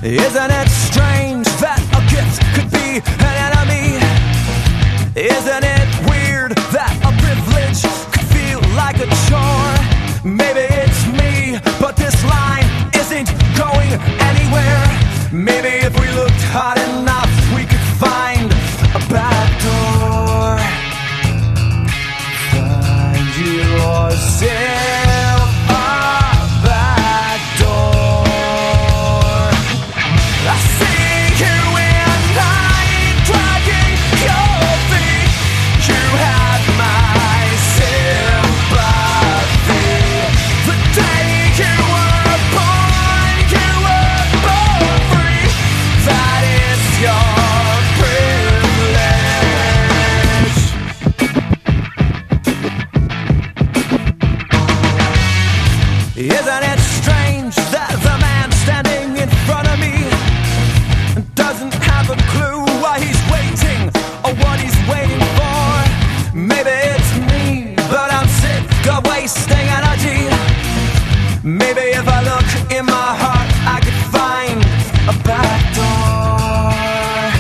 Isn't it strange that a gift could be an enemy? Isn't it weird that a privilege could feel like a chore? Maybe it's me, but this line isn't going anywhere. Maybe if we looked hard enough, we could find a back door. Find yourself a back door. I see you in night dragging your feet. You had my sympathy. The day you were born, you were born free. That is your privilege. Isn't it strange that the man standing in front of me doesn't have a clue why he's waiting or what he's waiting for? Maybe it's me, but I'm sick of wasting energy. Maybe if I look in my heart, I could find a back door.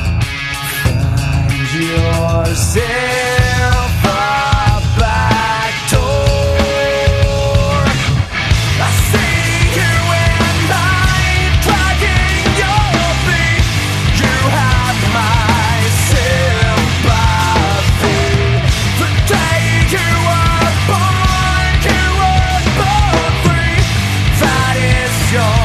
Find yourself a back door. I see you in night dragging your feet. You have my sympathy. The day you were born, you were born free. That is your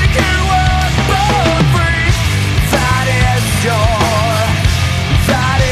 that